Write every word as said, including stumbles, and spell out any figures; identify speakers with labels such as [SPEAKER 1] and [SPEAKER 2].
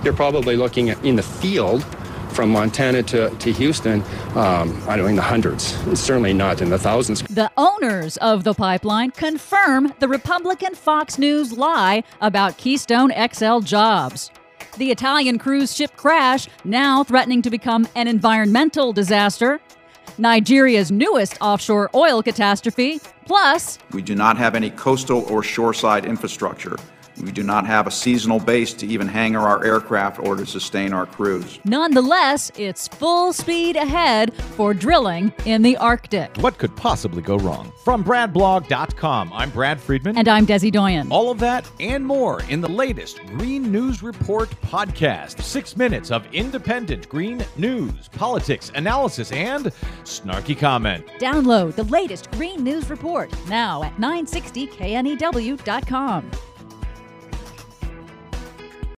[SPEAKER 1] You're probably looking at, in the field, from Montana to, to Houston, um, I don't know, in the hundreds. It's certainly not in the thousands.
[SPEAKER 2] The owners of the pipeline confirm the Republican Fox News lie about Keystone X L jobs. The Italian cruise ship crash now threatening to become an environmental disaster. Nigeria's newest offshore oil catastrophe. Plus,
[SPEAKER 3] we do not have any coastal or shoreside infrastructure. We do not have a seasonal base to even hangar our aircraft or to sustain our crews.
[SPEAKER 2] Nonetheless, it's full speed ahead for drilling in the Arctic.
[SPEAKER 4] What could possibly go wrong? From Brad Blog dot com, I'm Brad Friedman.
[SPEAKER 2] And I'm Desi Doyen.
[SPEAKER 4] All of that and more in the latest Green News Report podcast. Six minutes of independent green news, politics, analysis, and snarky comment.
[SPEAKER 2] Download the latest Green News Report now at nine sixty K N E W dot com.